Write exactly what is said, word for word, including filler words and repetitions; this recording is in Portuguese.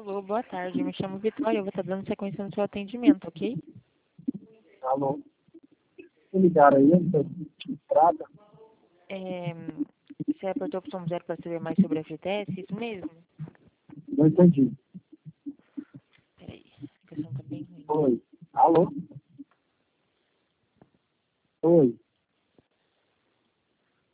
Alô, boa tarde. Me chamo Vitória. Eu vou estar dando sequência no seu atendimento, ok? Alô? Se ligar aí, entrada. É, você apertou a opção zero para saber mais sobre a F T S? Isso mesmo? Não entendi. Peraí, a ligação tá bem ruim. Oi. Alô? Oi.